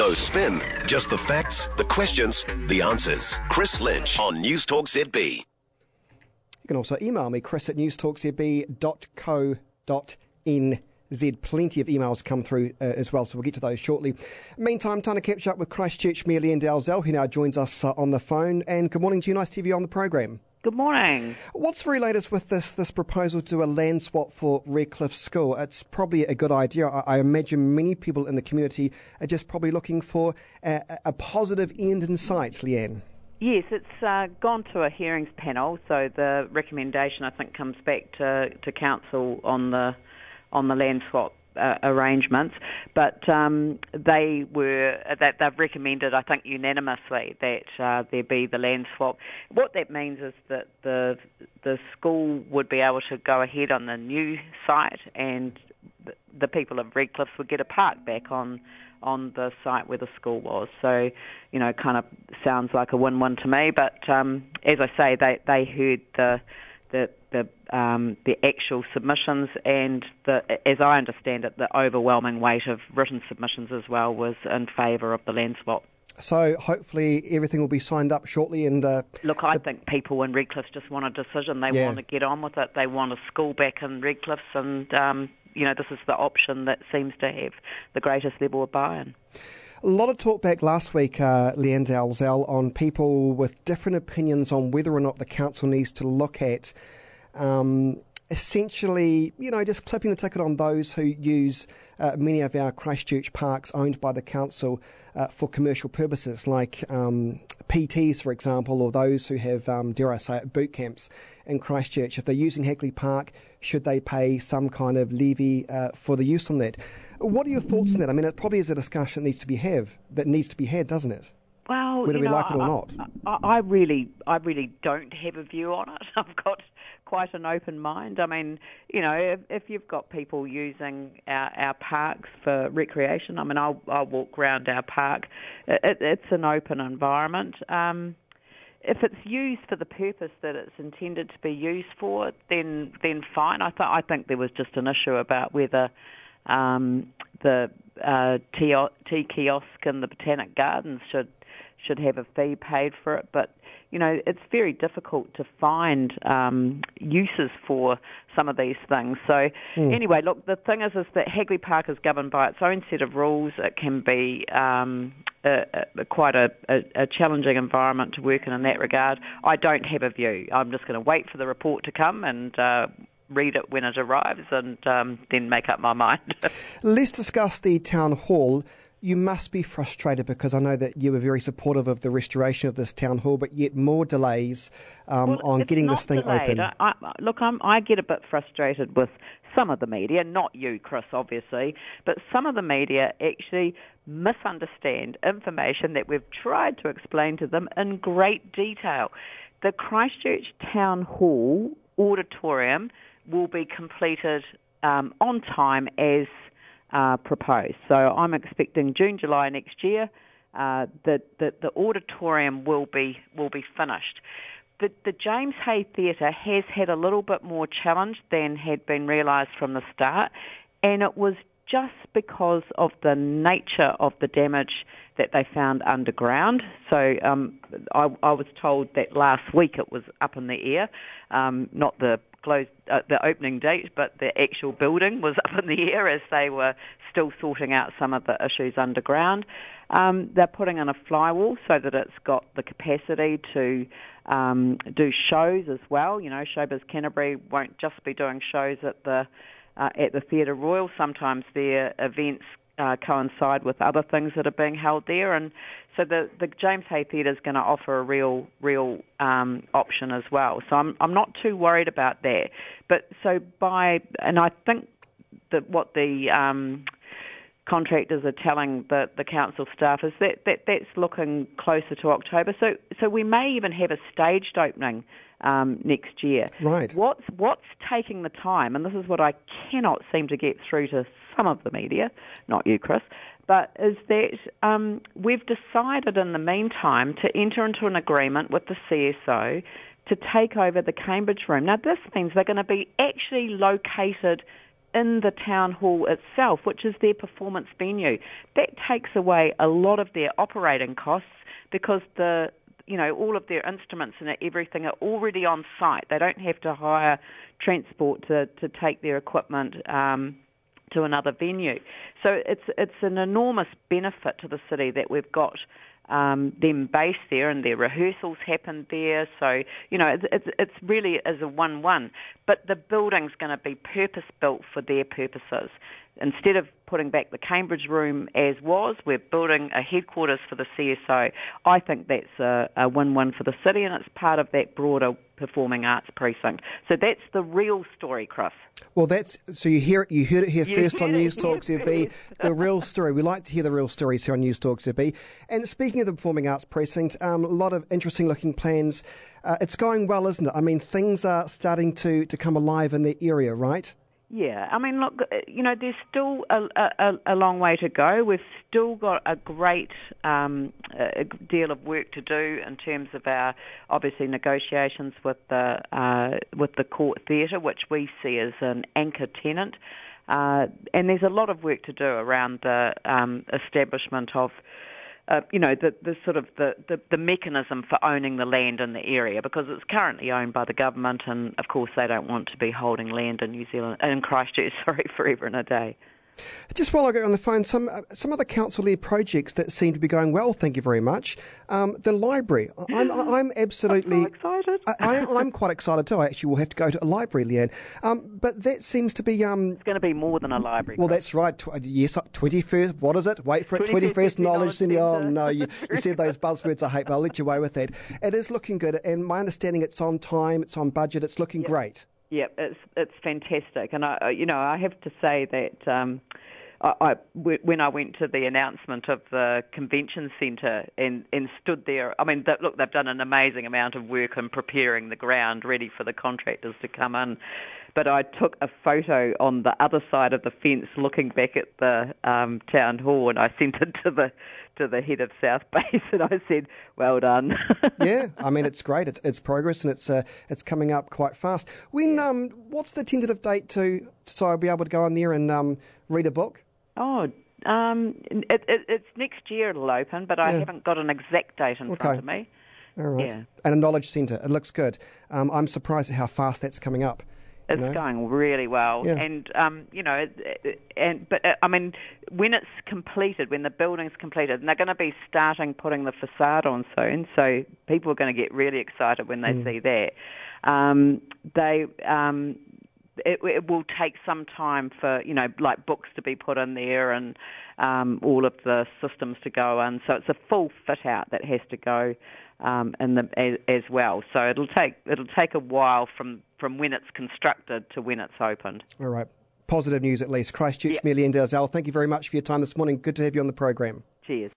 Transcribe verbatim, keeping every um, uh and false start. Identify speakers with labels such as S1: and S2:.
S1: No spin, just the facts, the questions, the answers. Chris Lynch on News Talk Z B.
S2: You can also email me, chris at newstalkzb dot co dot n z. Plenty of emails come through uh, as well, so we'll get to those shortly. Meantime, time to catch up with Christchurch Mayor Leanne Dalzell, who now joins us uh, on the phone. And good morning to you, nice to have you on the program.
S3: Good morning.
S2: What's the very latest with this this proposal to do a land swap for Redcliffe School? It's probably a good idea. I, I imagine many people in the community are just probably looking for a, a positive end in sight, Leanne.
S3: Yes, it's uh, gone to a hearings panel, so the recommendation I think comes back to, to council on the on the land swap uh, arrangements. But um, they were that they've recommended, I think, unanimously that uh, there be the land swap. What that means is that the the school would be able to go ahead on the new site, and the, the people of Redcliffe would get a park back on. on the site where the school was. So, you know, kind of sounds like a win-win to me. But um, as I say, they, they heard the the the, um, the actual submissions, and the, as I understand it, the overwhelming weight of written submissions as well was in favour of the land swap.
S2: So hopefully everything will be signed up shortly. And uh,
S3: Look, I
S2: the...
S3: think people in Redcliffe just want a decision. They
S2: yeah.
S3: want to get on with it. They want a school back in Redcliffe, and um, you know, this is the option that seems to have the greatest level of buy-in.
S2: A lot of talk back last week, uh, Leanne Dalzell, on people with different opinions on whether or not the council needs to look at um, essentially, you know, just clipping the ticket on those who use uh, many of our Christchurch parks owned by the council uh, for commercial purposes, like um, P Ts, for example, or those who have, um, dare I say it, boot camps in Christchurch. If they're using Hackley Park, should they pay some kind of levy uh, for the use on that? What are your thoughts on that? I mean, it probably is a discussion that needs to be have that needs to be had, doesn't it?
S3: Well,
S2: whether
S3: you
S2: we
S3: know,
S2: like it or
S3: I,
S2: not.
S3: I, I really, I really don't have a view on it. I've got quite an open mind. I mean, you know, if, if you've got people using our, our parks for recreation, I mean, I'll, I'll walk around our park. It, it's an open environment. Um, if it's used for the purpose that it's intended to be used for, then then fine. I, th- I think there was just an issue about whether um, the uh, tea, tea kiosk in the Botanic Gardens should should have a fee paid for it, but you know, it's very difficult to find um, uses for some of these things. So mm. anyway, look, the thing is, is that Hackley Park is governed by its own set of rules. It can be um, a, a, quite a, a, a challenging environment to work in in that regard. I don't have a view. I'm just going to wait for the report to come and uh, read it when it arrives, and um, then make up my mind.
S2: Let's discuss the town hall. You must be frustrated, because I know that you were very supportive of the restoration of this town hall, but yet more delays um,
S3: well,
S2: on getting this thing
S3: delayed.
S2: open.
S3: I, I, look, I'm, I get a bit frustrated with some of the media, not you, Chris, obviously, but some of the media actually misunderstand information that we've tried to explain to them in great detail. The Christchurch Town Hall auditorium will be completed um, on time as Uh, proposed. So I'm expecting June, July next year uh, that, that the auditorium will be will be finished. The, the James Hay Theatre has had a little bit more challenge than had been realised from the start, and it was just because of the nature of the damage that they found underground. So um, I, I was told that last week it was up in the air, um, not the closed uh, the opening date, but the actual building was up in the air as they were still sorting out some of the issues underground. Um, they're putting in a flywall so that it's got the capacity to um, do shows as well. You know, Showbiz Canterbury won't just be doing shows at the uh, at the Theatre Royal. Sometimes their events Uh, coincide with other things that are being held there, and so the, the James Hay Theatre is going to offer a real real um, option as well. So I'm I'm not too worried about that. But so by and I think that what the um, contractors are telling the, the council staff is that, that that's looking closer to October. So so we may even have a staged opening um, next year.
S2: Right.
S3: What's what's taking the time, and this is what I cannot seem to get through to some of the media, not you, Chris, but is that um, we've decided in the meantime to enter into an agreement with the C S O to take over the Cambridge room. Now, this means they're going to be actually located in the town hall itself, which is their performance venue. That takes away a lot of their operating costs because the you know, all of their instruments and everything are already on site. They don't have to hire transport to, to take their equipment um, to another venue. So it's it's an enormous benefit to the city that we've got um, them based there and their rehearsals happen there. So, you know, it's, it's, it's really is a one-one. But the building's going to be purpose-built for their purposes. Instead of putting back the Cambridge room as was, we're building a headquarters for the C S O. I think that's a, a win-win for the city, and it's part of that broader performing arts precinct. So that's the real story, Chris.
S2: Well, that's so you hear it. You heard it here
S3: You
S2: first on
S3: heard it
S2: News Talk
S3: here
S2: Z B.
S3: first.
S2: The real story. We like to hear the real stories here on News Talk Z B. And speaking of the performing arts precinct, um, a lot of interesting looking plans. Uh, it's going well, isn't it? I mean, things are starting to, to come alive in the area, right?
S3: Yeah, I mean, look, you know, there's still a, a, a long way to go. We've still got a great um, a deal of work to do in terms of our, obviously, negotiations with the uh, with the Court Theatre, which we see as an anchor tenant. Uh, and there's a lot of work to do around the um, establishment of Uh, you know, the, the sort of the, the, the mechanism for owning the land in the area, because it's currently owned by the government, and of course they don't want to be holding land in New Zealand, in Christchurch, sorry, forever and a day.
S2: Just while I go on the phone, some uh, some other council-led projects that seem to be going well. Thank you very much. Um, the library, I'm I'm absolutely
S3: I'm so excited.
S2: I, I, I'm quite excited too. I actually will have to go to a library, Leanne. Um, but that seems to be um.
S3: It's going to be more than a library.
S2: Well,
S3: Chris.
S2: that's right. Tw- yes, twenty-first. What is it? Wait for it. twenty-first knowledge centre. Oh no, you, you said those buzzwords I hate, but I'll let you away with that. It is looking good, and my understanding, it's on time, it's on budget, it's looking
S3: Yep.
S2: great.
S3: Yeah, it's it's fantastic, and I you know I have to say that. Um, I, I, when I went to the announcement of the convention centre and, and stood there, I mean, look, they've done an amazing amount of work in preparing the ground ready for the contractors to come in. But I took a photo on the other side of the fence looking back at the um, town hall, and I sent it to the to the head of South Base, and I said, well done.
S2: Yeah, I mean, it's great. It's, it's progress, and it's uh, it's coming up quite fast. When um, what's the tentative date to so I'll be able to go in there and um, read a book?
S3: Oh, um, it, it, it's next year it'll open, but I
S2: Yeah.
S3: haven't got an exact date in
S2: Okay.
S3: front of me.
S2: All right.
S3: Yeah.
S2: And a knowledge centre. It looks good. Um, I'm surprised at how fast that's coming up.
S3: It's
S2: you know?
S3: going really well,
S2: Yeah.
S3: and um, you know, and but uh, I mean, when it's completed, when the building's completed, and they're going to be starting putting the facade on soon, so people are going to get really excited when they mm. see that. Um, they um, It, it will take some time for, you know, like books to be put in there and um, all of the systems to go in. So it's a full fit out that has to go um, in the as, as well. So it'll take it'll take a while from, from when it's constructed to when it's opened.
S2: All right. Positive news at least. Christchurch,
S3: Yep.
S2: Mayor Leanne Dalzell, thank you very much for your time this morning. Good to have you on the program.
S3: Cheers.